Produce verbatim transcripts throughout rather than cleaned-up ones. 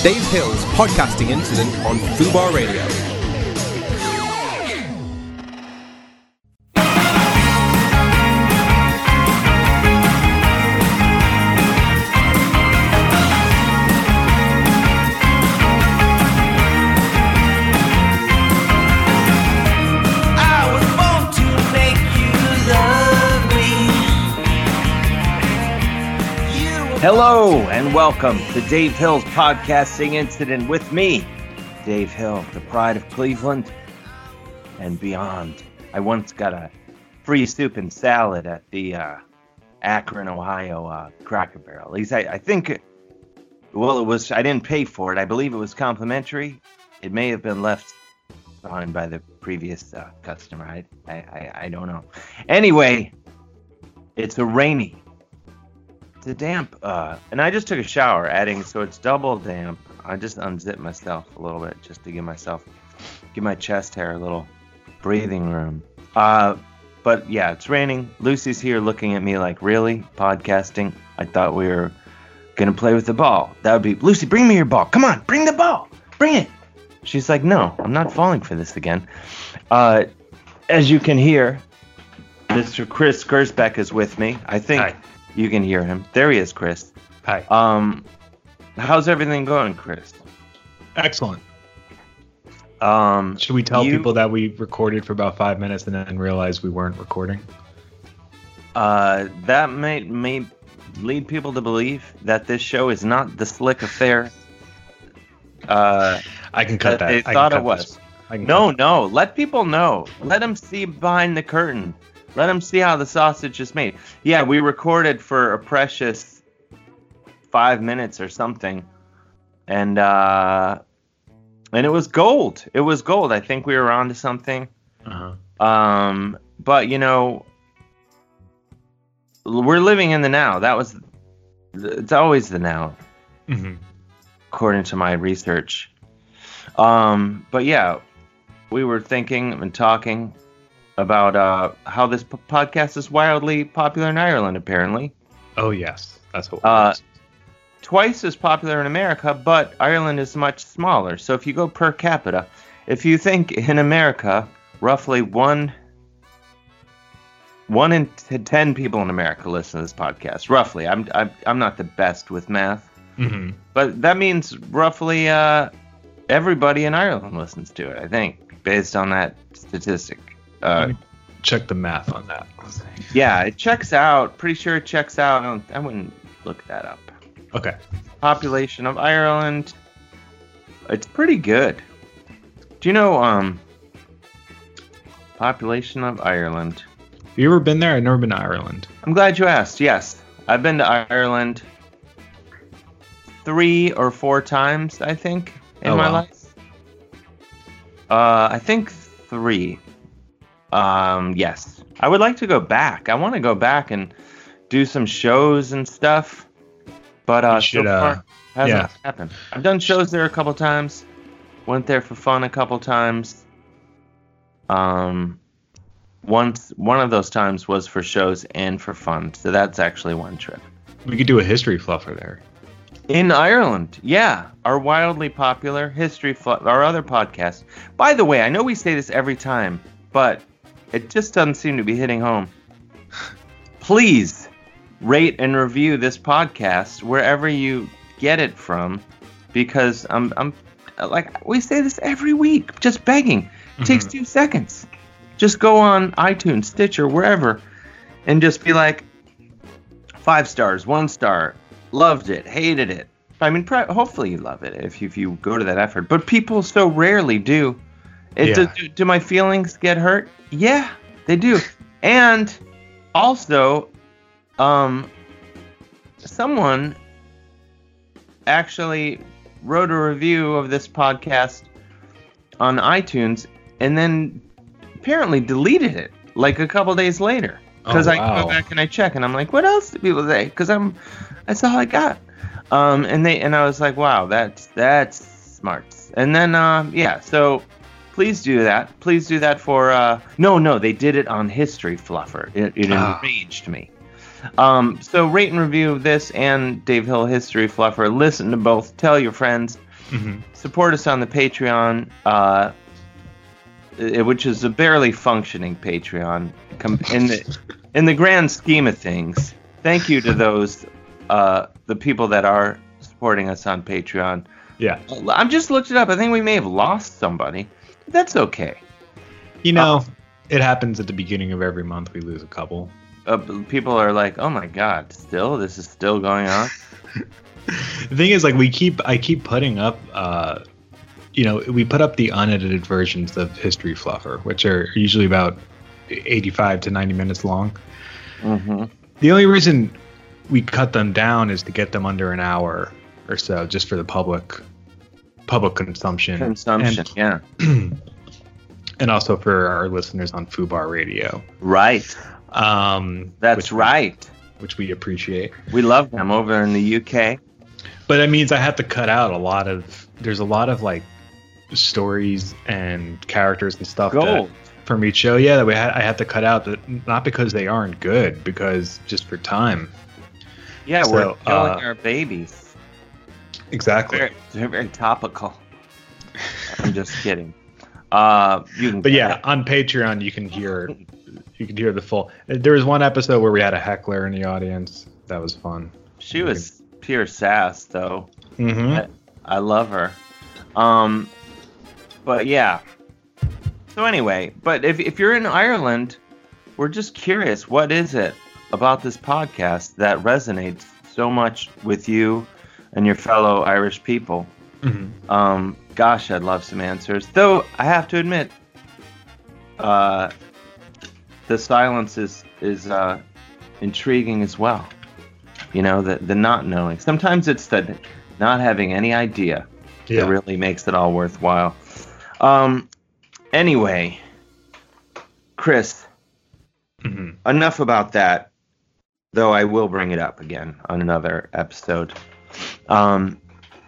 Dave Hill's podcasting incident on Fubar Radio. Hello and welcome to Dave Hill's podcasting incident with me, Dave Hill, the pride of Cleveland and beyond. I once got a free soup and salad at the uh, Akron, Ohio uh, Cracker Barrel. At least I, I think, well, it was. I didn't pay for it. I believe it was complimentary. It may have been left behind by the previous uh, customer. I, I, I, I don't know. Anyway, it's a rainy. It's a damp, uh, and I just took a shower, adding so it's double damp. I just unzipped myself a little bit just to give myself, give my chest hair a little breathing room. Uh, but yeah, it's raining. Lucy's here looking at me like, really? Podcasting? I thought we were gonna play with the ball. That would be, Lucy, bring me your ball. Come on, bring the ball. Bring it. She's like, no, I'm not falling for this again. Uh, as you can hear, Mister Chris Gersbeck is with me. I think. Hi. You can hear him. There he is, Chris. Hi. Um, how's everything going, Chris? Excellent. Um, Should we tell you, people that we recorded for about five minutes and then realized we weren't recording? Uh, that may may lead people to believe that this show is not the slick affair. Uh, I can cut that. They I thought cut it was. No, no. Let people know. Let them see behind the curtain. Let them see how the sausage is made. Yeah, we recorded for a precious five minutes or something, and uh, and it was gold. It was gold. I think we were onto something. Uh-huh. Um, but you know, we're living in the now. That was, it's always the now, mm-hmm. according to my research. Um, but yeah, we were thinking and talking about uh, how this p- podcast is wildly popular in Ireland, apparently. Oh, yes. That's what it uh, was. Twice as popular in America, but Ireland is much smaller. So if you go per capita, if you think in America, roughly one, one in t- ten people in America listen to this podcast. Roughly. I'm, I'm, I'm not the best with math. Mm-hmm. But that means roughly uh, everybody in Ireland listens to it, I think, based on that statistic. Uh, Let me check the math on that. Yeah, it checks out. Pretty sure it checks out. I, don't, I wouldn't look that up. Okay. Population of Ireland. It's pretty good. Do you know um population of Ireland? Have you ever been there? I've never been to Ireland. I'm glad you asked. Yes, I've been to Ireland three or four times, I think, in oh, my wow. life. Uh, I think three. Um, yes. I would like to go back. I want to go back and do some shows and stuff. But uh, should, so far, uh, hasn't yeah. happened. I've done shows there a couple times. Went there for fun a couple times. Um, once one of those times was for shows and for fun. So that's actually one trip. We could do a history fluffer there. In Ireland, yeah. Our wildly popular History Fluff, our other podcast. By the way, I know we say this every time, but it just doesn't seem to be hitting home. Please rate and review this podcast wherever you get it from, because I'm, I'm like, we say this every week, just begging. It mm-hmm. takes two seconds. Just go on iTunes, Stitcher, wherever, and just be like, five stars, one star, loved it, hated it. I mean, hopefully you love it if you, if you go to that effort. But people so rarely do. It, yeah. do, do my feelings get hurt? Yeah, they do. And also, um, someone actually wrote a review of this podcast on iTunes and then apparently deleted it like a couple days later. Because oh, I wow. go back and I check and I'm like, what else do people say? Because I'm, that's all I got. Um, and they and I was like, wow, that's that's smart. And then uh, yeah, so please do that. Please do that for uh, no, no, they did it on History Fluffer. It, it Ah. enraged me. Um, so rate and review this and Dave Hill History Fluffer. Listen to both. Tell your friends. Mm-hmm. Support us on the Patreon, uh, i- which is a barely functioning Patreon com- in the in the grand scheme of things. Thank you to those uh, the people that are supporting us on Patreon. Yeah. I'm just looked it up. I think we may have lost somebody. That's okay. You know, it happens at the beginning of every month. We lose a couple. Uh, people are like, "Oh my God, still? This is still going on?" The thing is, like, we keep, I keep putting up, uh, you know, we put up the unedited versions of History Fluffer, which are usually about eighty-five to ninety minutes long. Mm-hmm. The only reason we cut them down is to get them under an hour or so, just for the public, public consumption. Consumption, and, yeah. And also for our listeners on Fubar Radio. Right. Um, That's which right. We, which we appreciate. We love them over in the U K. But that means I have to cut out a lot of, there's a lot of like stories and characters and stuff Gold. that, from each show, yeah, that we had, I had to cut out, that not because they aren't good, because just for time. Yeah, So, we're killing uh, our babies. Exactly. Very, they're very topical. I'm just kidding. Uh, you can But yeah, on Patreon you can hear, you can hear the full. There was one episode where we had a heckler in the audience. That was fun. she was pure sass, though. Mm-hmm. I, I love her. Um, but yeah. So anyway, but if if you're in Ireland, we're just curious, what is it about this podcast that resonates so much with you and your fellow Irish people? Mm-hmm. Um, gosh, I'd love some answers. Though I have to admit, uh, the silence is is uh, intriguing as well. You know, the the not knowing. Sometimes it's the not having any idea Yeah. that really makes it all worthwhile. Um. Anyway, Chris, Mm-hmm. enough about that. Though I will bring it up again on another episode. Um.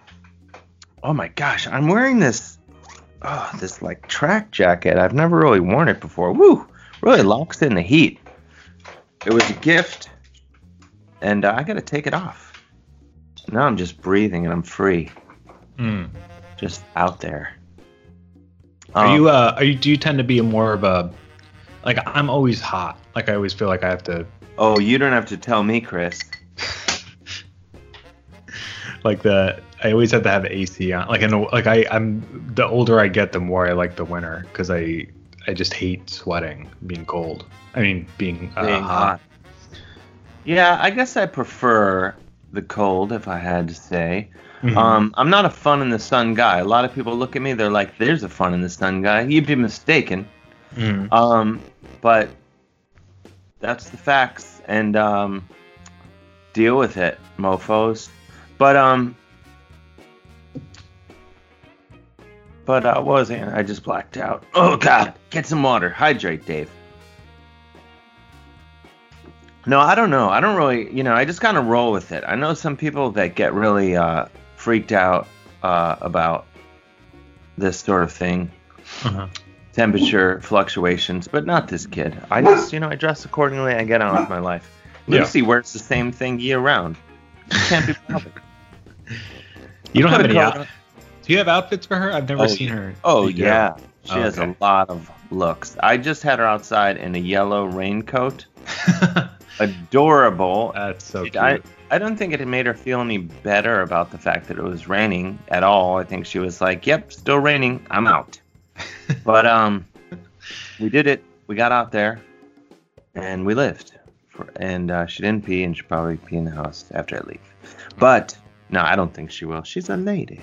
Oh my gosh, I'm wearing this, oh, this like track jacket. I've never really worn it before. Woo! Really locks in the heat. It was a gift, and uh, I gotta take it off. Now I'm just breathing and I'm free, Mm. just out there. Are Um, you uh are you do you tend to be more of a, like, I'm always hot. Like, I always feel like I have to, Oh, you don't have to tell me, Chris. like, the I always have to have A C on. Like, in a, like I I'm the older I get, the more I like the winter, because I I just hate sweating, being cold. I mean, being, uh, Being hot. hot. Yeah, I guess I prefer the cold, if I had to say. Mhm. Um, I'm not a fun in the sun guy. A lot of people look at me, they're like, "There's a fun in the sun guy." You'd be mistaken. Mhm. Um, but that's the facts, and um, deal with it, mofos. But um, but uh, what was it? I just blacked out. Oh God, get some water. Hydrate, Dave. No, I don't know. I don't really, you know, I just kind of roll with it. I know some people that get really uh, freaked out uh, about this sort of thing. Uh-huh. Temperature fluctuations, but not this kid. I just, you know, I dress accordingly. I get on with my life. Yeah. Lucy wears the same thing year round. You can't be bothered. You don't Put have a any coat out- on. Do you have outfits for her? I've never Oh, seen yeah. her. Oh You do? yeah, she Oh, has a okay. lot of looks. I just had her outside in a yellow raincoat. Adorable. That's so cute. I, I don't think it made her feel any better about the fact that it was raining at all. I think she was like, "Yep, still raining. I'm out." But um, we did it. We got out there, and we lived. For, and uh, she didn't pee, and she'll probably pee in the house after I leave. But no, I don't think she will. She's a lady.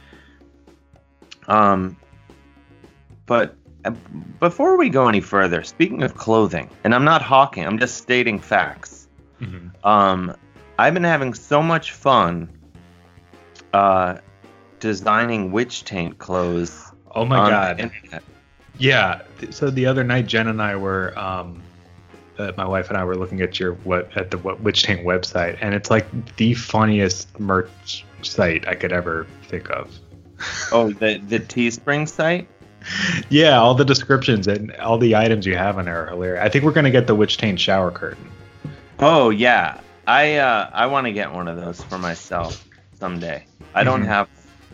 Um, but uh, before we go any further, speaking of clothing, and I'm not hawking, I'm just stating facts. Mhm. Um, I've been having so much fun uh, designing witch taint clothes. Oh my on god. the internet. Yeah. th- So the other night, Jen and I were, um, uh, my wife and I were looking at your what at the what, Witch Taint website, and it's like the funniest merch site I could ever think of. Oh, the the Teespring site. Yeah, all the descriptions and all the items you have in there are hilarious. I think we're gonna get the Witch Taint shower curtain. Oh yeah, I uh, I want to get one of those for myself someday. I don't Mhm. have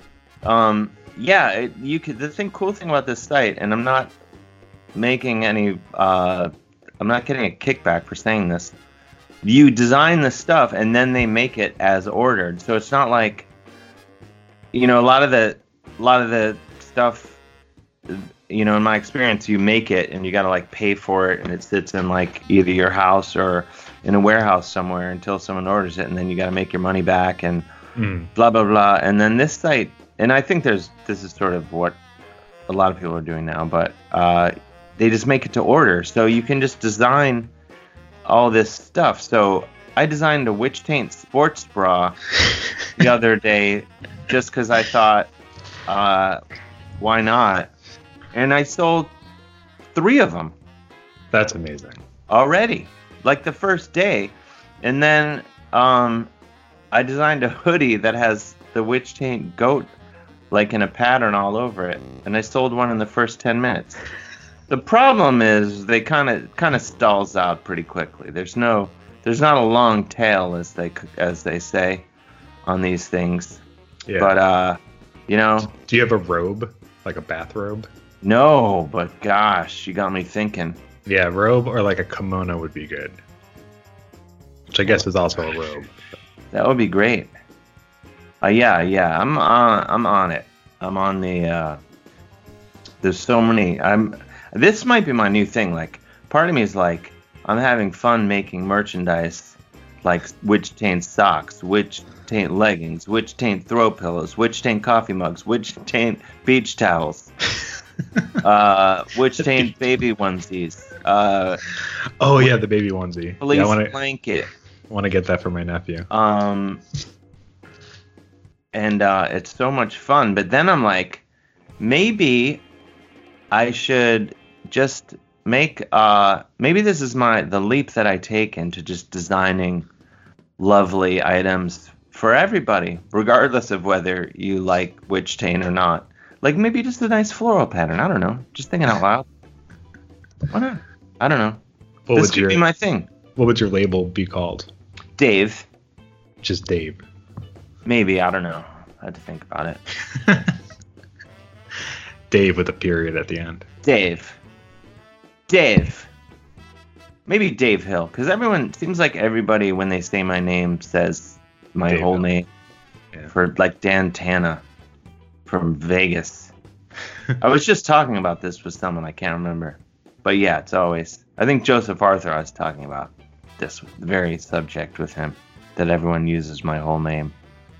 um, yeah, it, you could. The thing, cool thing about this site, and I'm not making any. Uh, I'm not getting a kickback for saying this. You design the stuff, and then they make it as ordered. So it's not like, you know, a lot of the, a lot of the stuff. You know, in my experience, you make it and you got to like pay for it, and it sits in like either your house or in a warehouse somewhere until someone orders it, and then you got to make your money back and mm. blah blah blah. And then this site, and I think there's this is sort of what a lot of people are doing now, but uh, they just make it to order, so you can just design all this stuff. So I designed a witch taint sports bra the other day just because I thought, uh, why not? And I sold three of them. That's amazing. Already. Like the first day. And then um, I designed a hoodie that has the witch taint goat like in a pattern all over it. And I sold one in the first ten minutes. The problem is they kind of kind of stalls out pretty quickly. There's no there's not a long tail as they as they say on these things. Yeah. But uh, you know, do you have a robe? Like a bathrobe? No, but gosh, you got me thinking. Yeah, robe or like a kimono would be good. Which I guess is also a robe. That would be great. Uh, yeah, yeah, I'm on. I'm on it. I'm on the. Uh, there's so many. I'm. This might be my new thing. Like, part of me is like, I'm having fun making merchandise, like witch taint socks, witch taint leggings, witch taint throw pillows, witch taint coffee mugs, witch taint beach towels. uh, witch taint baby onesies. Uh, oh yeah, the baby onesie. Police yeah, I wanna, blanket. I want to get that for my nephew. Um, and uh, it's so much fun. But then I'm like, maybe I should just make. Uh, maybe this is my the leap that I take into just designing lovely items for everybody, regardless of whether you like witch taint or not. Like maybe just a nice floral pattern. I don't know. Just thinking out loud. Why not? I don't know. What this would could your, be my thing. What would your label be called? Dave. Just Dave. Maybe. I don't know. I had to think about it. Dave with a period at the end. Dave. Dave. Maybe Dave Hill. Because everyone, seems like everybody, when they say my name, says my Dave whole Hill. name. Yeah. For like Dan Tana. From Vegas. I was just talking about this with someone, I can't remember. But yeah, it's always, I think Joseph Arthur, I was talking about this very subject with him, that everyone uses my whole name.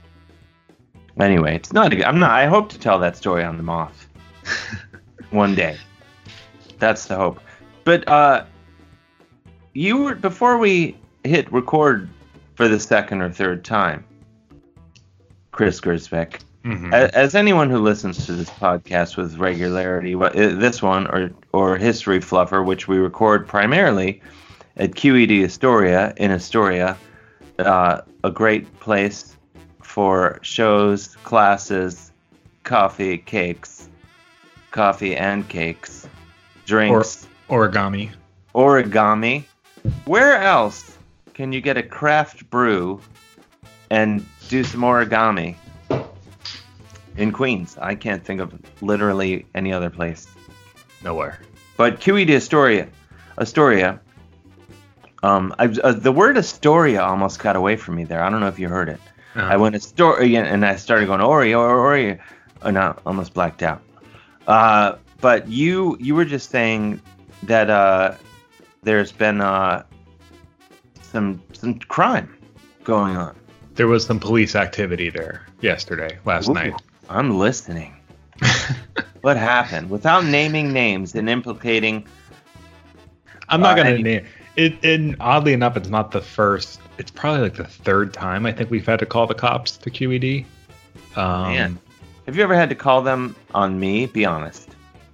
Anyway, it's not, a, I'm not, I hope to tell that story on The Moth. One day. That's the hope. But uh, you were, before we hit record for the second or third time, Chris Gersbeck, mm-hmm. as anyone who listens to this podcast with regularity, this one or or History Fluffer, which we record primarily at Q E D Astoria in Astoria, uh, a great place for shows, classes, coffee, cakes, coffee and cakes, drinks, or, origami, origami. Where else can you get a craft brew and do some origami? In Queens. I can't think of literally any other place. Nowhere. But Q E D Astoria, Astoria, um, I, uh, the word Astoria almost got away from me there. I don't know if you heard it. Uh-huh. I went Astoria and I started going Oreo, Oreo. Oh, no, almost blacked out. Uh, but you you were just saying that uh, there's been uh, some some crime going on. There was some police activity there yesterday, last Ooh. night. I'm listening. What happened? Without naming names and implicating. I'm not uh, gonna any... name it. And oddly enough, it's not the first. It's probably like the third time I think we've had to call the cops to Q E D. Um, Man, have you ever had to call them on me? Be honest.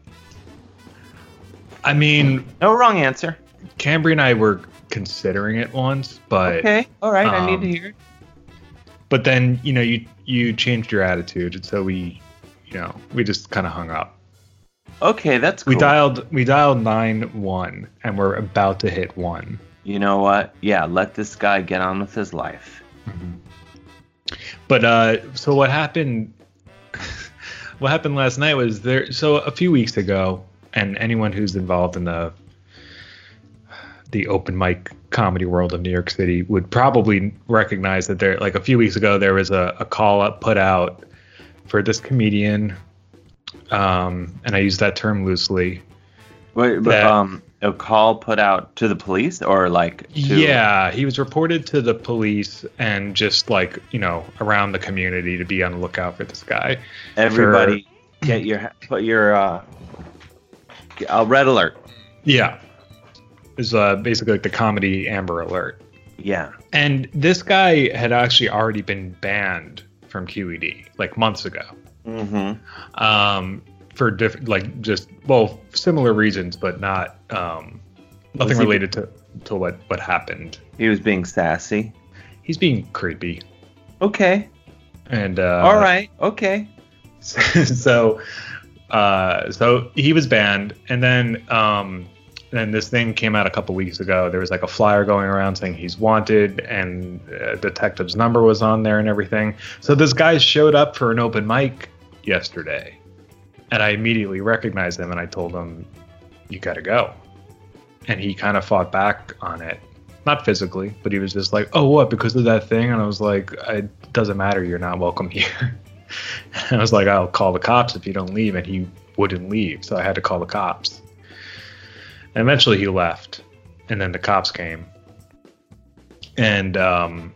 I mean, no wrong answer. Cambry and I were considering it once, but okay, all right, um, I need to hear it. But then, you know, you you changed your attitude, and so we, you know, we just kind of hung up. Okay, that's cool. We dialed we dialed nine one, and we're about to hit one. You know what? Yeah, let this guy get on with his life. Mm-hmm. But uh, so what happened? what happened last night was there. So a few weeks ago, and anyone who's involved in the the open mic comedy world of New York City would probably recognize that there, like a few weeks ago, there was a, a call up put out for this comedian, um, and I use that term loosely. Wait, but, that, um, a call put out to the police or like? To... Yeah, he was reported to the police and just like you know around the community to be on the lookout for this guy. Everybody, for, get your put your uh, uh, red alert. Yeah. Is uh, basically like the comedy Amber Alert. Yeah. And this guy had actually already been banned from Q E D like months ago. Mm-hmm. Um, for different, like just well, similar reasons, but not um, nothing he, related to to what what happened. He was being sassy. He's being creepy. Okay. And uh, all right. Okay. So, uh, so he was banned, and then um. And this thing came out a couple weeks ago. There was like a flyer going around saying he's wanted, and a detective's number was on there and everything. So this guy showed up for an open mic yesterday, and I immediately recognized him, and I told him, "You gotta go." And he kind of fought back on it, not physically, but he was just like, "Oh, what? Because of that thing?" And I was like, "It doesn't matter. You're not welcome here." And I was like, "I'll call the cops if you don't leave," and he wouldn't leave, so I had to call the cops. And eventually he left, and then the cops came, and um,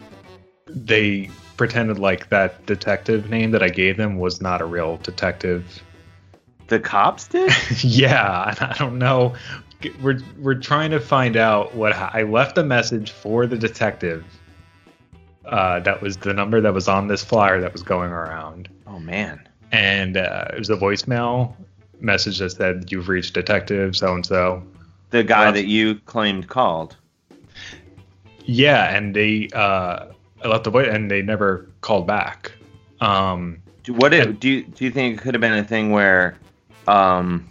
they pretended like that detective name that I gave them was not a real detective. The cops did? Yeah, and I don't know. We're we're trying to find out what I left a message for the detective. Uh, that was the number that was on this flyer that was going around. Oh man! And uh, it was a voicemail message that said, "You've reached detective so and so." The guy that you claimed called. Yeah, and they uh, I left the voice, and they never called back. Um, what it, do you do you think it could have been a thing where, um,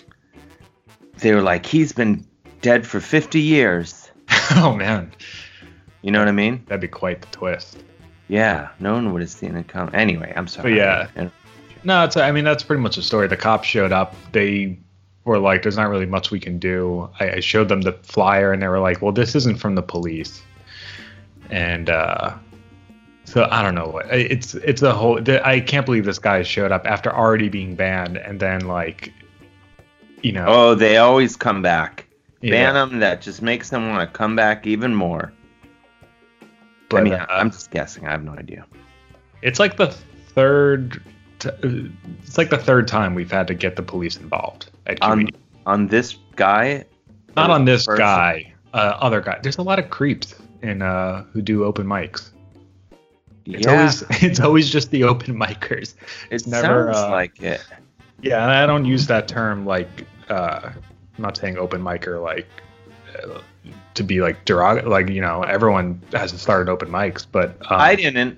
they were like, he's been dead for fifty years? Oh man, you know what I mean? That'd be quite the twist. Yeah, no one would have seen it come. Anyway, I'm sorry. But yeah. No, it's. I mean, that's pretty much the story. The cops showed up. They were like, "There's not really much we can do." I, I showed them the flyer, and they were like, "Well, this isn't from the police." And uh, so I don't know what. It's it's a whole. I can't believe this guy showed up after already being banned, and then like, you know. Oh, they always come back. Yeah. Ban them. That just makes them want to come back even more. But, I mean, uh, I'm just guessing. I have no idea. It's like the third. It's like the third time we've had to get the police involved at Q E D. On, on this guy? Not on this person? guy. Uh, other guy. There's a lot of creeps in uh, who do open mics. It's yeah. always it's always just the open micers. It's it never sounds uh, like it. Yeah, and I don't use that term like uh, I'm not saying open micer like uh, to be like derogatory. Like you know, everyone hasn't started open mics, but um, I didn't.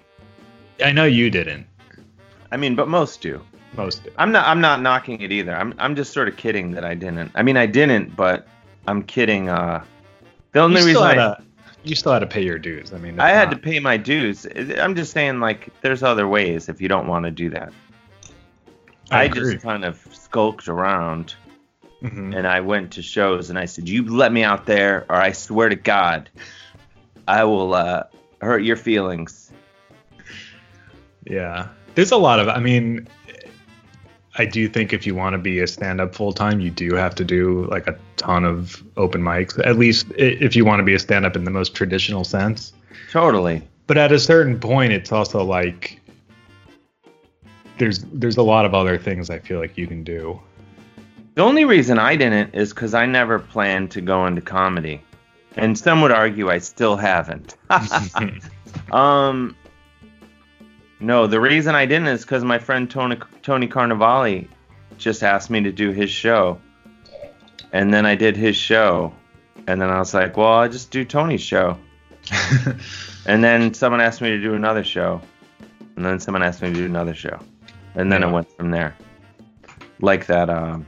I know you didn't. I mean, but most do. Most do. I'm not. I'm not knocking it either. I'm. I'm just sort of kidding that I didn't. I mean, I didn't, but I'm kidding. Uh, the only you reason still, had I, a, you still had to pay your dues. I mean, I had not, to pay my dues. I'm just saying, like, there's other ways if you don't want to do that. I, I agree. just kind of skulked around, mm-hmm. and I went to shows, and I said, "You let me out there, or I swear to God, I will uh, hurt your feelings." Yeah. There's a lot of, I mean, I do think if you want to be a stand-up full-time, you do have to do like a ton of open mics, at least if you want to be a stand-up in the most traditional sense. Totally. But at a certain point, it's also like there's there's a lot of other things I feel like you can do. The only reason I didn't is because I never planned to go into comedy. And some would argue I still haven't. um... No, the reason I didn't is because my friend Tony Tony Carnevale just asked me to do his show. And then I did his show. And then I was like, well, I'll just do Tony's show. And then someone asked me to do another show. And then someone asked me to do another show. And then yeah. it went from there. Like that, um,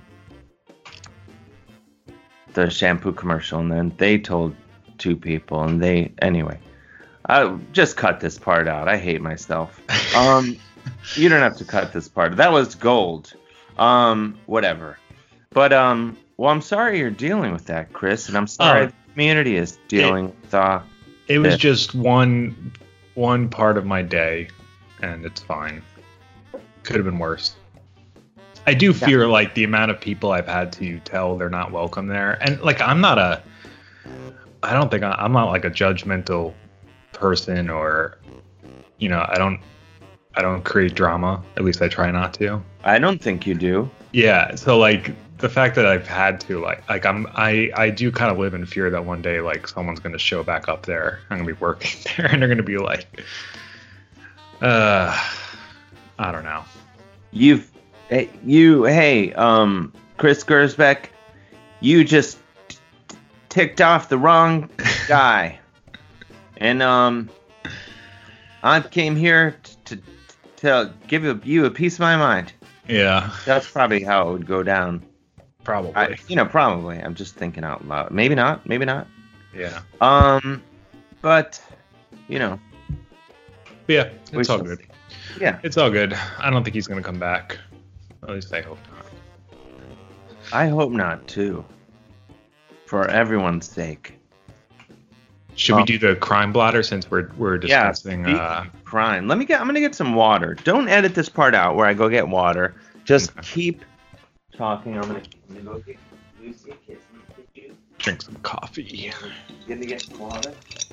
the shampoo commercial. And then they told two people. And they, anyway. I just cut this part out. I hate myself. Um, You don't have to cut this part. That was gold. Um, whatever. But um, well, I'm sorry you're dealing with that, Chris, and I'm sorry Oh, the community is dealing it, with. Uh, it was this. just one one part of my day, and it's fine. Could have been worse. I do fear yeah. like the amount of people I've had to tell they're not welcome there, and like I'm not a. I don't think I, I'm not like a judgmental person, or, you know, I don't. I don't create drama. At least I try not to. I don't think you do. Yeah. So like the fact that I've had to like like I'm I I do kind of live in fear that one day like someone's gonna show back up there. I'm gonna be working there and they're gonna be like, uh, I don't know. You've hey, you hey um Chris Gersbeck, you just t- ticked off the wrong guy, and um I came here to. to To give you a piece of my mind. Yeah. That's probably how it would go down. Probably. I, you know, probably. I'm just thinking out loud. Maybe not. Maybe not. Yeah. Um, but, you know. Yeah, it's all good. See. Yeah. It's all good. I don't think he's going to come back. At least I hope not. I hope not, too. For everyone's sake. Should um, we do the crime blotter since we're we're discussing yeah, uh crime? Let me get I'm gonna get some water. Don't edit this part out where I go get water. Just okay. keep talking. I'm gonna, I'm gonna go get Lucy a kiss. Drink some coffee. Get to get some water.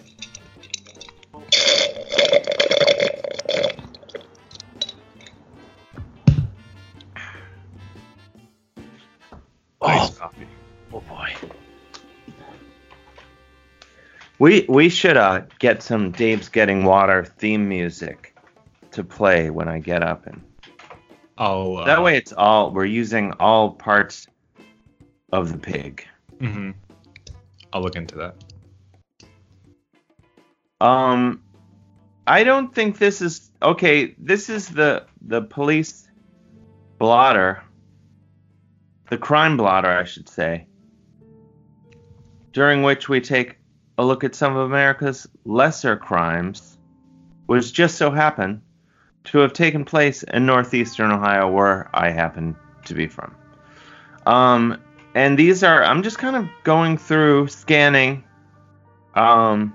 Nice oh, coffee. Oh boy. We we should uh get some Dave's Getting Water theme music to play when I get up, and I'll, uh, that way it's all we're using all parts of the pig. Mm-hmm. I'll look into that. Um, I don't think this is okay. This is the the police blotter, the crime blotter, I should say, during which we take a look at some of America's lesser crimes, which just so happen to have taken place in northeastern Ohio, where I happen to be from. Um, and these are, I'm just kind of going through, scanning. Um,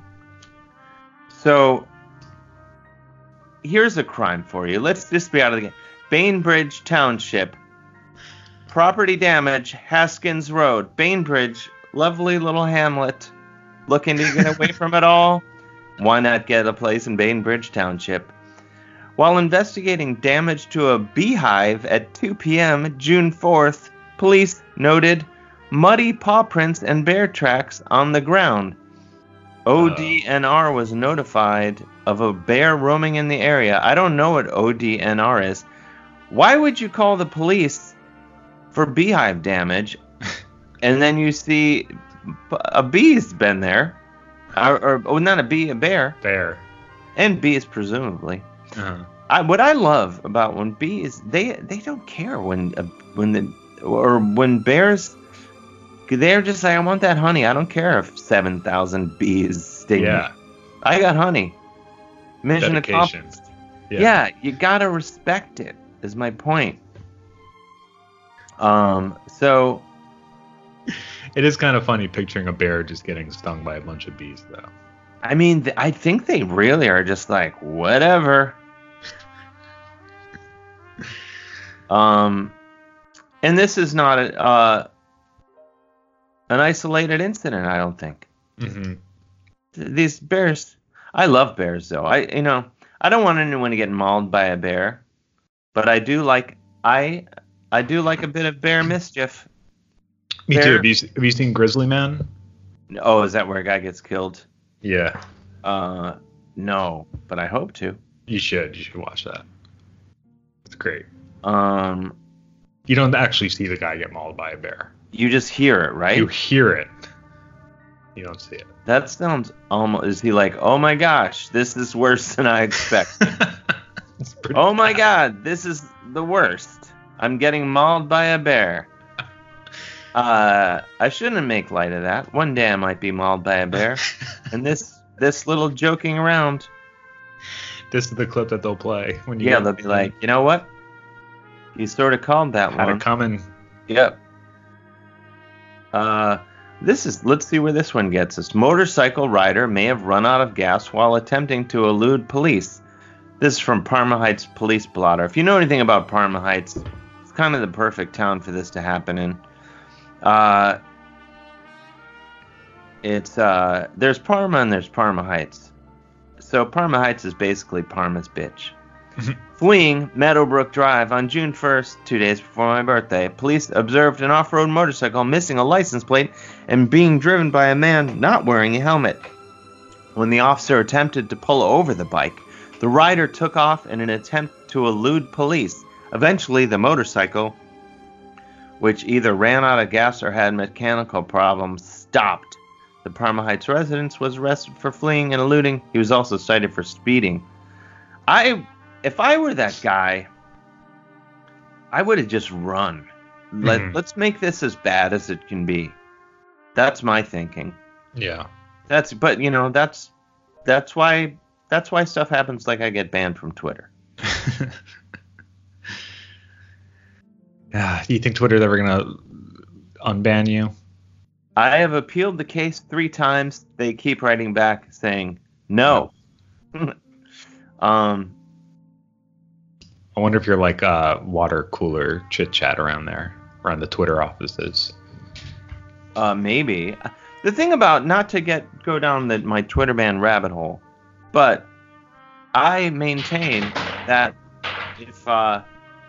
so here's a crime for you. Let's just be out of the game. Bainbridge Township. Property damage, Haskins Road. Bainbridge, lovely little hamlet. Looking to get away from it all? Why not get a place in Bainbridge Township? While investigating damage to a beehive at two p.m. June fourth, police noted muddy paw prints and bear tracks on the ground. O D N R was notified of a bear roaming in the area. I don't know what O D N R is. Why would you call the police for beehive damage and then you see a bee's been there, or, or oh, not a bee, a bear. Bear. And bees, presumably. Uh-huh. I, what I love about when bees, they they don't care when uh, when the or when bears, they're just like, I want that honey. I don't care if seven thousand bees sting Yeah. me. I got honey. Mission Dedication. accomplished. Yeah. Yeah, you gotta respect it. Is my point. Um. So. It is kind of funny picturing a bear just getting stung by a bunch of bees, though. I mean, th- I think they really are just like, whatever. um, and this is not a, uh, an isolated incident, I don't think. Mm-hmm. Th- these bears, I love bears, though. I, you know, I don't want anyone to get mauled by a bear, but I do like, I, I do like a bit of bear mischief. Me bear. too. Have you, have you seen Grizzly Man? Oh, is that where a guy gets killed? Yeah. Uh, no, but I hope to. You should. You should watch that. It's great. Um, You don't actually see the guy get mauled by a bear. you just hear it, right? You hear it. You don't see it. That sounds almost. Is he like, oh my gosh, this is worse than I expected? It's pretty Oh my bad. god, this is the worst. I'm getting mauled by a bear. Uh, I shouldn't make light of that. One day I might be mauled by a bear, and this this little joking around. this is the clip that they'll play when you. Yeah, they'll be like, you know what? You sort of called that had one. it coming. Yep. Uh, this is. Let's see where this one gets us. Motorcycle rider may have run out of gas while attempting to elude police. This is from Parma Heights Police Blotter. If you know anything about Parma Heights, it's kind of the perfect town for this to happen in. Uh, it's uh, there's Parma and there's Parma Heights. So Parma Heights is basically Parma's bitch. Fleeing Meadowbrook Drive on June first, two days before my birthday, police observed an off-road motorcycle missing a license plate and being driven by a man not wearing a helmet. When the officer attempted to pull over the bike, the rider took off in an attempt to elude police. Eventually, the motorcycle, which either ran out of gas or had mechanical problems, stopped. The Parma Heights resident was arrested for fleeing and eluding. He was also cited for speeding. I, if I were that guy, I would have just run. Let, Mm-hmm. Let's make this as bad as it can be. That's my thinking. Yeah. That's, but you know, that's, that's why, that's why stuff happens. Like I get banned from Twitter. Yeah. Do you think Twitter's ever gonna unban you? I have appealed the case three times. They keep writing back saying no. um, I wonder if you're like uh, water cooler chit chat around there, around the Twitter offices. uh, maybe the thing about not to get go down the, my Twitter ban rabbit hole, but I maintain that if uh,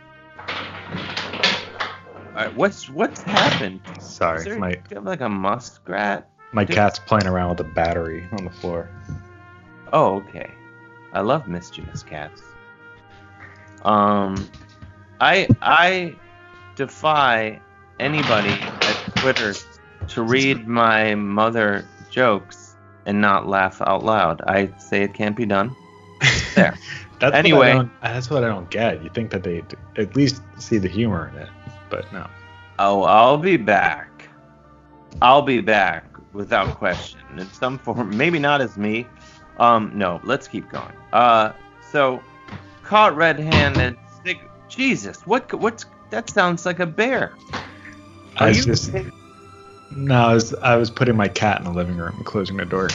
all right, what's what's happened? Is Sorry, there my do you have like a muskrat? my Dude. cat's playing around with a battery on the floor. Oh, okay. I love mischievous cats. Um, I I defy anybody at Twitter to read my mother jokes and not laugh out loud. I say it can't be done. There. That's Anyway. what I don't, that's what I don't get. You think that they'd at least see the humor in it, but no. Oh, I'll be back. I'll be back without question in some form. Maybe not as me. Um, no. Let's keep going. Uh, so caught red-handed. Stick- Jesus, what? What's that? Sounds like a bear. I Are was you- just no, I was I was putting my cat in the living room and closing the door.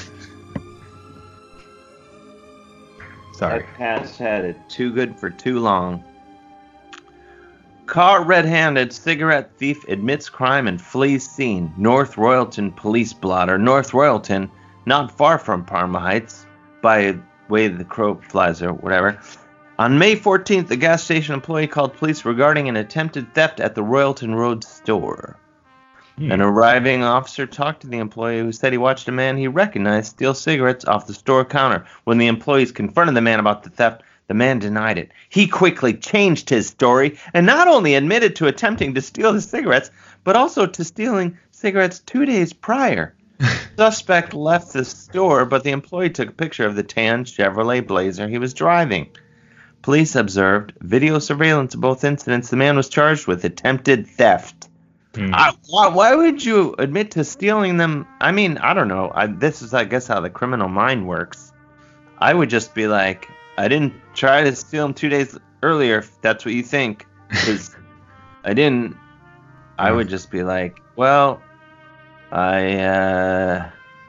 Sorry. That cat's had it too good for too long. Caught red-handed, cigarette thief admits crime and flees scene. North Royalton Police Blotter. North Royalton, not far from Parma Heights, by way the crow flies or whatever. On May fourteenth, a gas station employee called police regarding an attempted theft at the Royalton Road store. Hmm. An arriving officer talked to the employee who said he watched a man he recognized steal cigarettes off the store counter. When the employees confronted the man about the theft, the man denied it. He quickly changed his story and not only admitted to attempting to steal the cigarettes, but also to stealing cigarettes two days prior. Suspect left the store, but the employee took a picture of the tan Chevrolet Blazer he was driving. Police observed video surveillance of both incidents. The man was charged with attempted theft. Hmm. I, why, why would you admit to stealing them? I mean, I don't know. I, this is, I guess, how the criminal mind works. I would just be like, I didn't try to steal them two days earlier, if that's what you think. 'Cause I didn't. I would just be like, well, I uh,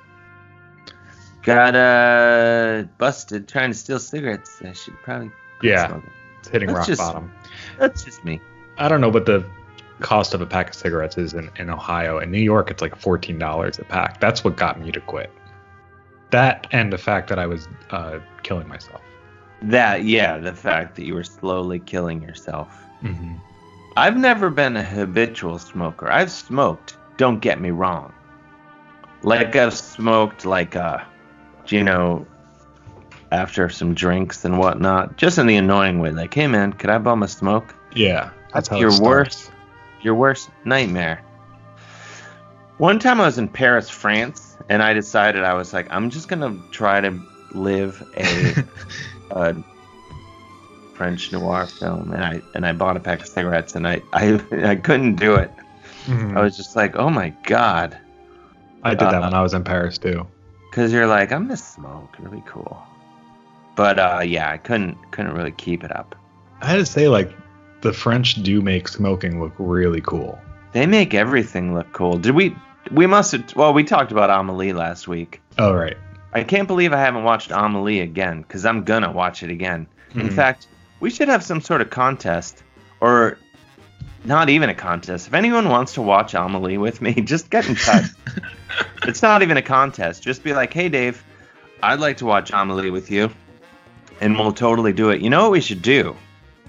got uh, busted trying to steal cigarettes. I should probably quit Yeah. smoking. It's hitting That's rock just- bottom. That's just me. I don't know what the cost of a pack of cigarettes is in, in Ohio. In New York, it's like fourteen dollars a pack. That's what got me to quit. That and the fact that I was uh, killing myself. That, yeah, the fact that you were slowly killing yourself. Mm-hmm. I've never been a habitual smoker. I've smoked, don't get me wrong. Like, I've smoked, like, uh, you know, after some drinks and whatnot. Just in the annoying way. Like, hey, man, could I bum a smoke? Yeah, that's how your it starts. worst, your worst nightmare. One time I was in Paris, France, and I decided I was like, I'm just going to try to live a... a French noir film, and I and I bought a pack of cigarettes, and I I, I couldn't do it. Mhm. I was just like, oh my god, I did that uh, when I was in Paris too. because you're like, I'm gonna smoke, it'll be cool. But uh, yeah, I couldn't couldn't really keep it up. I had to say, like, the French do make smoking look really cool. They make everything look cool. Did we? We must have. Well, we talked about Amelie last week. Oh, right. I can't believe I haven't watched Amelie again, because I'm gonna watch it again. Mm-hmm. In fact, we should have some sort of contest, or not even a contest. If anyone wants to watch Amelie with me, just get in touch. It's not even a contest. Just be like, hey, Dave, I'd like to watch Amelie with you, and we'll totally do it. You know what we should do?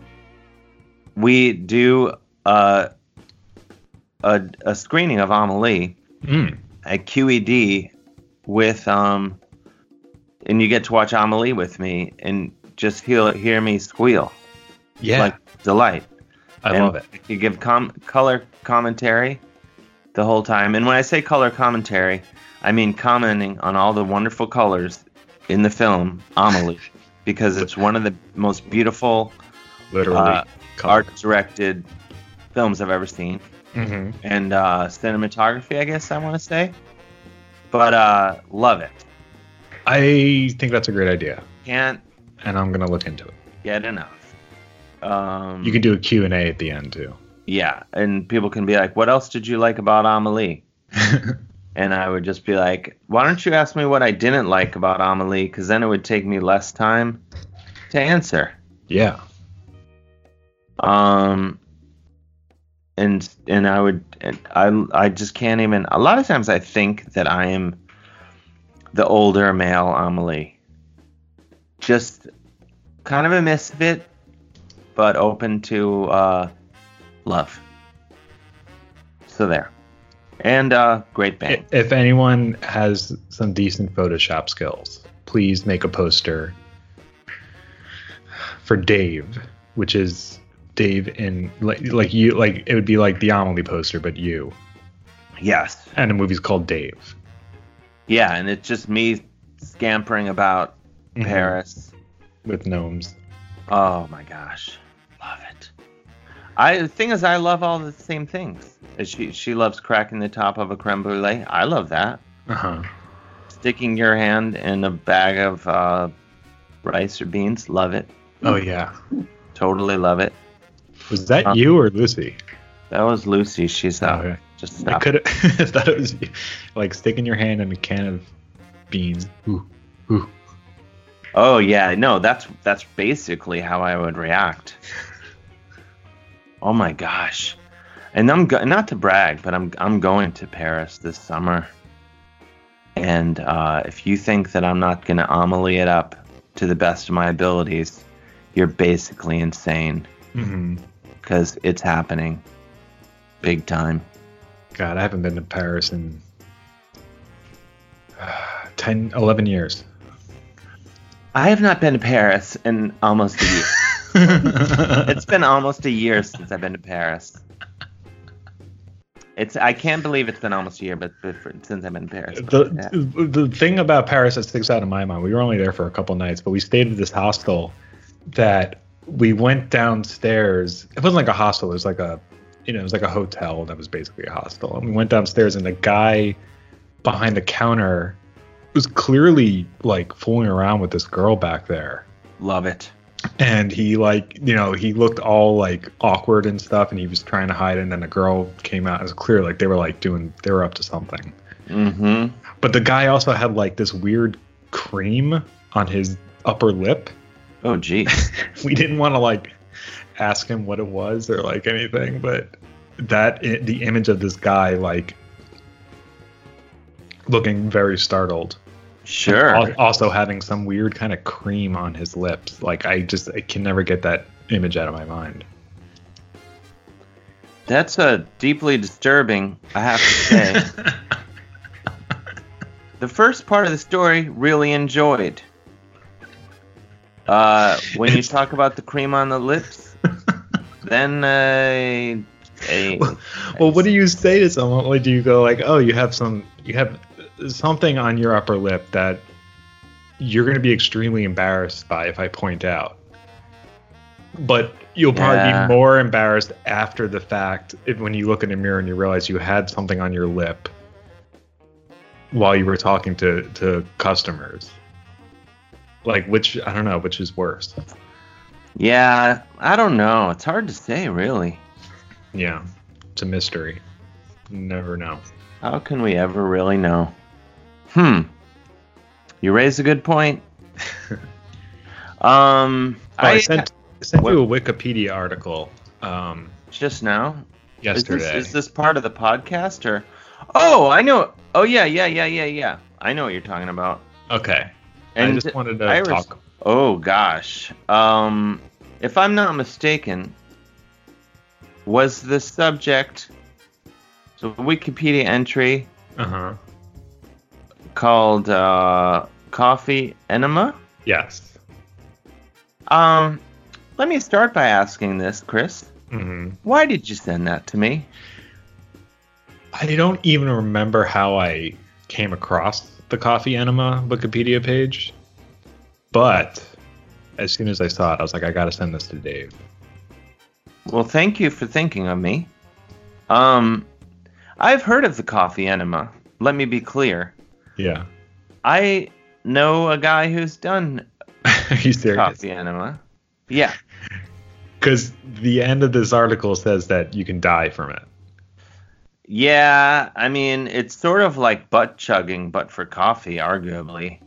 We do uh, a a screening of Amelie mm. at Q E D with um, and you get to watch Amelie with me and just hear hear me squeal. Yeah, like delight. I and love it. You give com- color commentary the whole time, and when I say color commentary, I mean commenting on all the wonderful colors in the film Amelie, because it's one of the most beautiful, literally. Uh, art-directed films I've ever seen, mm-hmm. and uh, cinematography, I guess I want to say, but uh, love it. I think that's a great idea. Can't and I'm gonna look into it. Get enough. Um, you can do a Q and A at the end too. Yeah, and people can be like, "What else did you like about Amelie?" And I would just be like, "Why don't you ask me what I didn't like about Amelie? Because then it would take me less time to answer." Yeah. Um, and and I would, and I I just can't even. A lot of times I think that I am the older male Amelie, just kind of a misfit, but open to uh, love. So there, and uh, great band. If anyone has some decent Photoshop skills, please make a poster for Dave, which is Dave in like like you like it would be like the Amelie poster, but you. Yes. And the movie's called Dave. Yeah, and it's just me scampering about mm-hmm. Paris with gnomes. Oh my gosh, love it. I the thing is, I love all the same things. She she loves cracking the top of a creme brulee. I love that. Uh huh. Sticking your hand in a bag of uh, rice or beans. Love it. Oh yeah. Totally love it. Was that um, you or Lucy? That was Lucy. She's uh, oh, okay. just. Stop. I could have thought it was you. Like sticking your hand in a can of beans. Ooh, ooh. Oh yeah, no, that's that's basically how I would react. Oh my gosh, and I'm go- not to brag, but I'm I'm going to Paris this summer, and uh, if you think that I'm not gonna Amelie it up to the best of my abilities, you're basically insane. Mm-hmm. Because it's happening big time. God, I haven't been to Paris in uh, ten, eleven years. I have not been to Paris in almost a year. It's been almost a year since I've been to Paris. It's I can't believe it's been almost a year, but, but for, since I've been to Paris. The, yeah. the thing about Paris that sticks out in my mind, we were only there for a couple nights, but we stayed at this hostel that we went downstairs. It wasn't like a hostel. It was like a, you know, it was like a hotel that was basically a hostel. And we went downstairs, and the guy behind the counter was clearly like fooling around with this girl back there. Love it. And he like, you know, he looked all like awkward and stuff, and he was trying to hide it. And then the girl came out. It was clear like they were like doing, they were up to something. Mm-hmm. But the guy also had like this weird cream on his upper lip. Oh, gee. We didn't want to like ask him what it was or like anything, but that the image of this guy like looking very startled. Sure. Also having some weird kind of cream on his lips. Like I just I can never get that image out of my mind. That's uh, deeply disturbing, I have to say. The first part of the story, really enjoyed. Uh, when you talk about the cream on the lips, then uh, a, well, well, what do you say to someone? Like, do you go like, "Oh, you have some, you have something on your upper lip that you're going to be extremely embarrassed by if I point out," but you'll probably yeah. be more embarrassed after the fact if, when you look in the mirror and you realize you had something on your lip while you were talking to to customers. Like, which, I don't know, which is worse. Yeah, I don't know. It's hard to say, really. Yeah, it's a mystery. Never know. How can we ever really know? Hmm. You raise a good point. um, Oh, I, I sent, I sent what- you a Wikipedia article um, just now. yesterday. Is this, is this part of the podcast or? Oh, I know. Oh yeah, yeah, yeah, yeah, yeah. I know what you're talking about. Okay. And I just wanted to Iris- talk. Oh gosh. Um, if I'm not mistaken, was the subject so a Wikipedia entry Uh-huh. called uh, coffee enema? Yes. Um, let me start by asking this, Chris. hmm Why did you send that to me? I don't even remember how I came across the coffee enema Wikipedia page, but as soon as I saw it, I was like, I gotta send this to Dave. Well, thank you for thinking of me. Um, I've heard of the coffee enema. Let me be clear. Yeah. I know a guy who's done Are you serious? coffee enema. Yeah. Because the end of this article says that you can die from it. Yeah, I mean, it's sort of like butt chugging, but for coffee, arguably.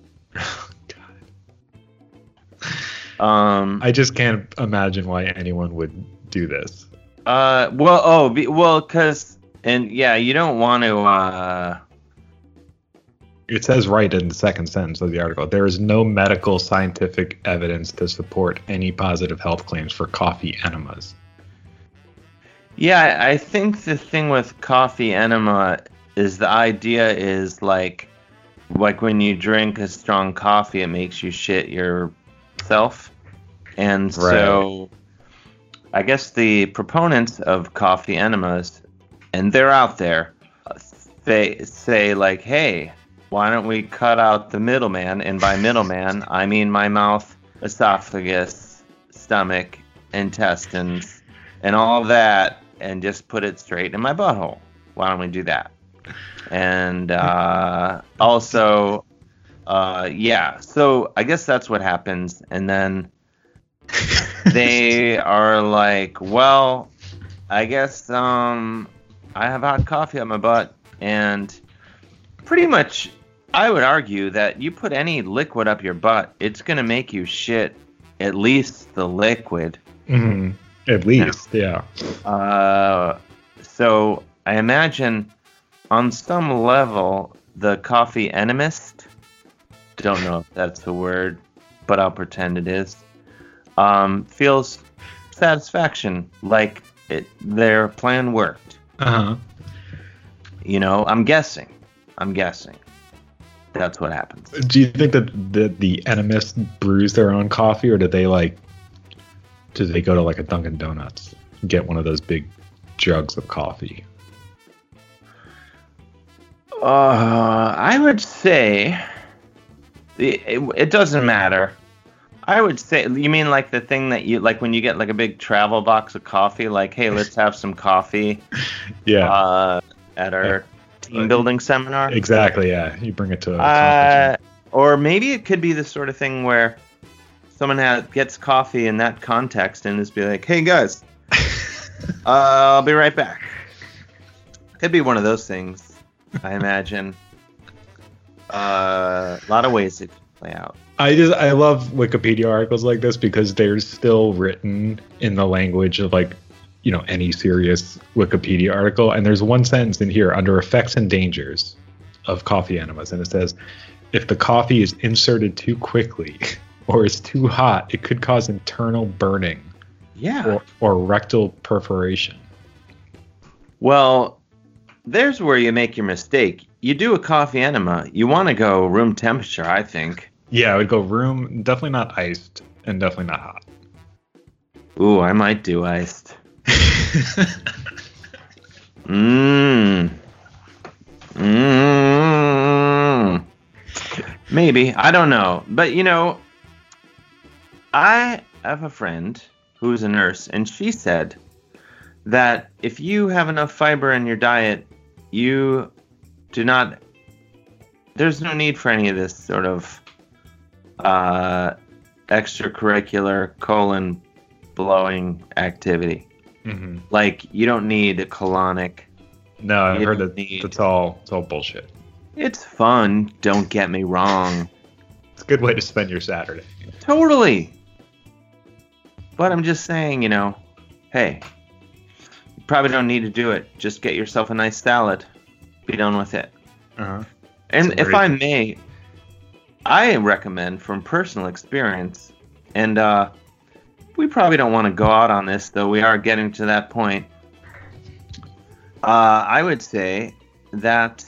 Um, I just can't imagine why anyone would do this. uh, well, oh, be, well, because, and yeah, you don't want to, uh, It says right in the second sentence of the article, there is no medical scientific evidence to support any positive health claims for coffee enemas. yeah, I think the thing with coffee enema is the idea is like, like when you drink a strong coffee, it makes you shit yourself. And so I guess the proponents of coffee enemas, and they're out there, they say like, hey, why don't we cut out the middleman? And by middleman, I mean my mouth, esophagus, stomach, intestines, and all that, and just put it straight in my butthole. Why don't we do that? And uh, also, uh, yeah, so I guess that's what happens. And then they are like, well, I guess um, I have hot coffee on my butt. And pretty much, I would argue that you put any liquid up your butt, it's going to make you shit at least the liquid. Mm-hmm. At least, yeah. Uh, so I imagine on some level, the coffee enemist, don't know if that's a word, but I'll pretend it is, um, feels satisfaction, like it, their plan worked. Uh-huh. You know, I'm guessing. I'm guessing. That's what happens. Do you think that the, the enemists brews their own coffee, or do they like, do they go to like a Dunkin' Donuts and get one of those big jugs of coffee? Uh, I would say it, it, it doesn't matter. I would say, you mean like the thing that you, like when you get like a big travel box of coffee, like, hey, let's have some coffee Yeah. uh, at our team building seminar? Exactly, yeah. You bring it to a Uh, conference. or maybe it could be the sort of thing where someone has, gets coffee in that context and just be like, hey guys, uh, I'll be right back. Could be one of those things, I imagine. Uh, a lot of ways it could play out. I just I love Wikipedia articles like this because they're still written in the language of like, you know, any serious Wikipedia article. And there's one sentence in here under effects and dangers of coffee enemas, and it says, if the coffee is inserted too quickly or is too hot, it could cause internal burning Yeah. or, or rectal perforation. Well, there's where you make your mistake. You do a coffee enema, you want to go room temperature, I think. Yeah, I would go room, definitely not iced and definitely not hot. Ooh, I might do iced. Mmm. Mmm. Maybe. I don't know. But, you know, I have a friend who's a nurse, and she said that if you have enough fiber in your diet, you do not, there's no need for any of this sort of uh, extracurricular colon blowing activity. Mm-hmm. Like, you don't need a colonic. No, I've You heard don't that need- that's all it's all bullshit. It's fun, don't get me wrong. It's a good way to spend your Saturday. Totally. But I'm just saying, you know, hey, you probably don't need to do it. Just get yourself a nice salad. Be done with it. Uh-huh. And So if what I do you may, I recommend from personal experience, and uh, we probably don't want to go out on this, though we are getting to that point. Uh, I would say that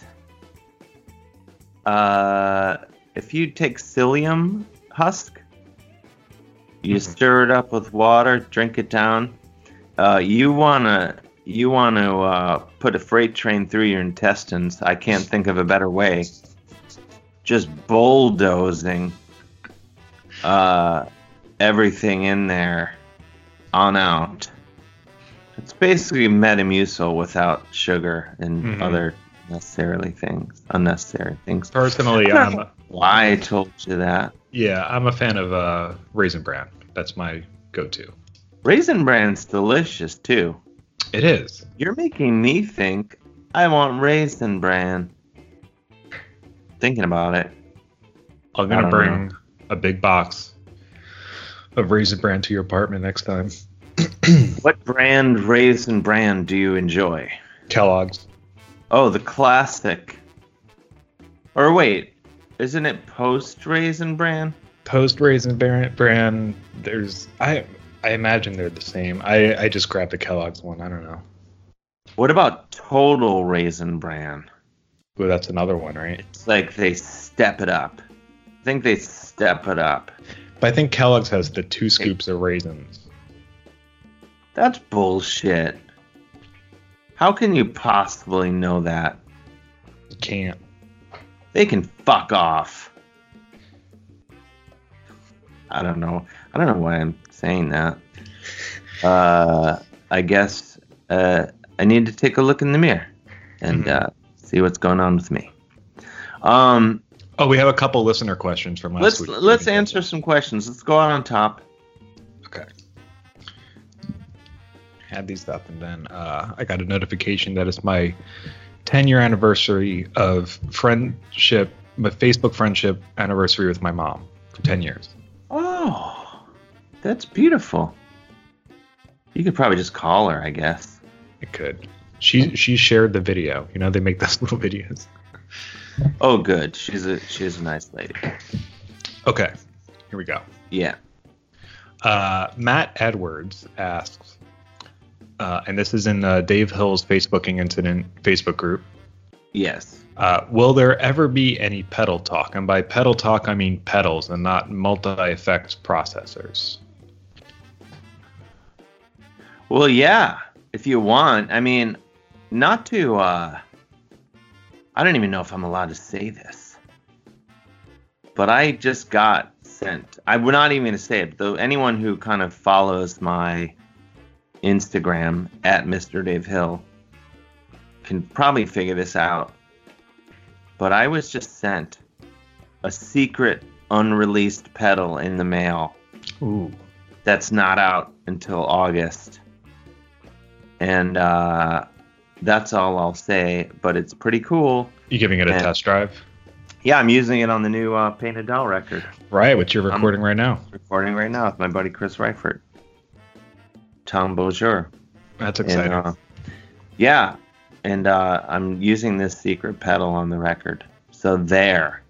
uh, if you take psyllium husk, you Mhm. stir it up with water, drink it down. Uh, you wanna you wanna uh, put a freight train through your intestines. I can't think of a better way. Just bulldozing uh, everything in there on out. It's basically Metamucil without sugar and Mhm. other necessarily things, unnecessary things. Personally, I don't I'm know why I told you that. yeah, I'm a fan of uh, Raisin Bran. That's my go-to. Raisin Bran's delicious too. It is. You're making me think I want Raisin Bran. Thinking about it. I'm I gonna don't bring know. a big box of Raisin Bran to your apartment next time. What brand Raisin Bran do you enjoy? Kellogg's. Oh, the classic. Or wait, isn't it post Raisin Bran? Post Raisin Bran, Bran. There's I I imagine they're the same. I I just grabbed the Kellogg's one. I don't know. What about Total Raisin Bran? Well, that's another one, right? It's like they step it up. I think they step it up. But I think Kellogg's has the two scoops of raisins. That's bullshit. How can you possibly know that? You can't. They can fuck off. I don't know. I don't know why I'm saying that. Uh, I guess uh, I need to take a look in the mirror and Mhm. uh, see what's going on with me. Um, Oh, we have a couple listener questions from last let's week. let's answer some questions. Let's go out on top. Okay. Had these up, and then uh, I got a notification that it's my ten year anniversary of friendship, my Facebook friendship anniversary with my mom for ten years. Oh, that's beautiful. You could probably just call her, I guess. I could. She she shared the video. You know, they make those little videos. Oh, good. She's a she's a nice lady. Okay, here we go. Yeah. Uh, Matt Edwards asks, uh, and this is in uh, Dave Hill's Facebooking incident Facebook group. Yes. Uh, will there ever be any pedal talk? And by pedal talk, I mean pedals and not multi-effects processors. Well, yeah. If you want, I mean, not to. Uh, I don't even know if I'm allowed to say this, but I just got sent. I'm not even going to say it. Though anyone who kind of follows my Instagram at Mister Dave Hill can probably figure this out. But I was just sent a secret unreleased pedal in the mail Ooh. that's not out until August. And uh, that's all I'll say, but it's pretty cool. You giving it a Yeah. test drive? Yeah, I'm using it on the new uh, Painted Doll record. Right, which you're recording right now. Recording right now with my buddy Chris Reifert. Tom Beaujour. That's And, exciting. uh, yeah, and uh, I'm using this secret pedal on the record. So there.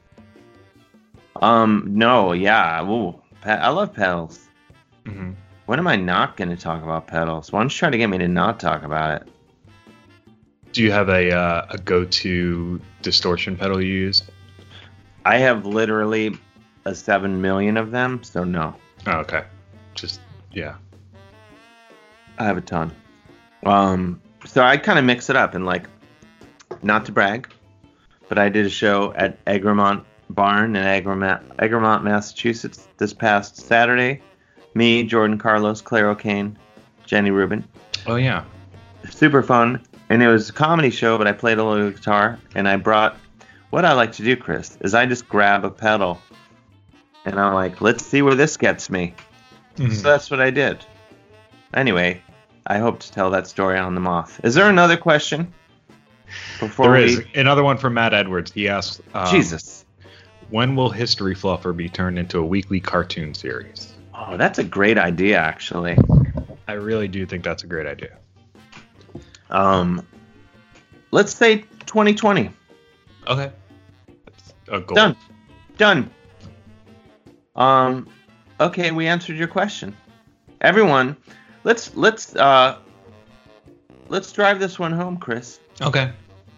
Um, no, yeah, ooh, pe- I love pedals. hmm When am I not going to talk about pedals? Why don't you try to get me to not talk about it? Do you have a uh, a go-to distortion pedal you use? I have literally a seven million of them, so no. Oh, okay. Just yeah. I have a ton. Um, so I kind of mix it up and like, not to brag, but I did a show at Egremont Barn in Egremont, Egremont, Massachusetts this past Saturday. Me, Jordan Carlos, Claire O'Kane, Jenny Rubin. Oh yeah. Super fun. And it was a comedy show, but I played a little guitar and I brought, what I like to do, Chris, is I just grab a pedal And I'm like, let's see where this gets me. Mm-hmm. So that's what I did. Anyway, I hope to tell that story on The Moth. Is there another question? Before there we... is. Another one from Matt Edwards. He asks, um, Jesus. When will History Fluffer be turned into a weekly cartoon series? Oh, that's a great idea, actually. I really do think that's a great idea. Um, let's say twenty twenty. Okay. That's a goal. Done. Done. Um, okay, we answered your question. Everyone, let's let's uh let's drive this one home, Chris. Okay.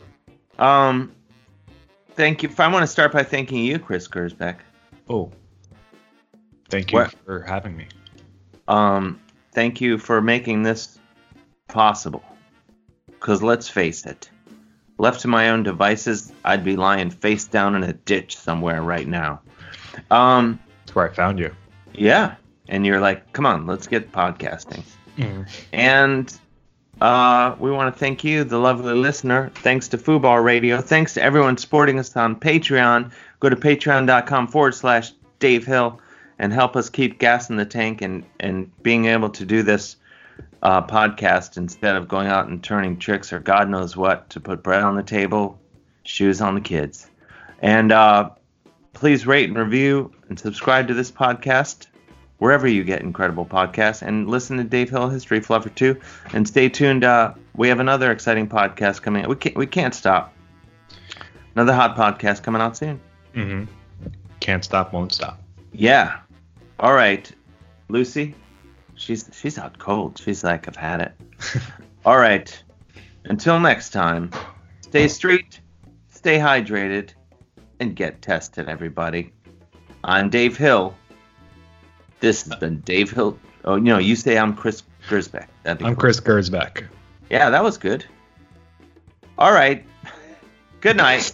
Um, thank you. If I want to start by thanking you, Chris Gersbeck. Oh. Thank you what? for having me. Um, thank you for making this possible. Because let's face it, left to my own devices, I'd be lying face down in a ditch somewhere right now. Um, That's where I found you. Yeah. And you're like, come on, let's get podcasting. Mm-hmm. And uh, we want to thank you, the lovely listener. Thanks to Fubar Radio. Thanks to everyone supporting us on Patreon. Go to patreon.com forward slash Dave Hill and help us keep gas in the tank and, and being able to do this uh, podcast instead of going out and turning tricks or God knows what to put bread on the table, shoes on the kids. And uh, please rate and review and subscribe to this podcast wherever you get incredible podcasts, and listen to Dave Hill History Fluffer too. And stay tuned. Uh, we have another exciting podcast coming out. We can't, we can't stop. Another hot podcast coming out soon. Mm-hmm. Can't stop, won't stop. Yeah. All right, Lucy. She's she's out cold. She's like, I've had it. All right. Until next time, stay street, stay hydrated, and get tested, everybody. I'm Dave Hill. This has been Dave Hill. Oh, you know, you say I'm Chris Gersbeck. I'm cool. Chris Gersbeck. Yeah, that was good. All right. Good night.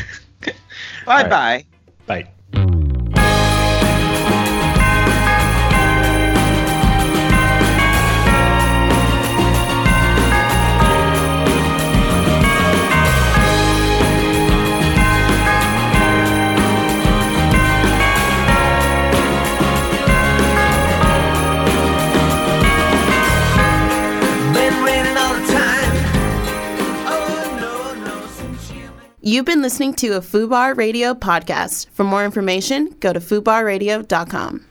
Bye-bye. Bye. You've been listening to a Fubar Radio podcast. For more information, go to fubar radio dot com.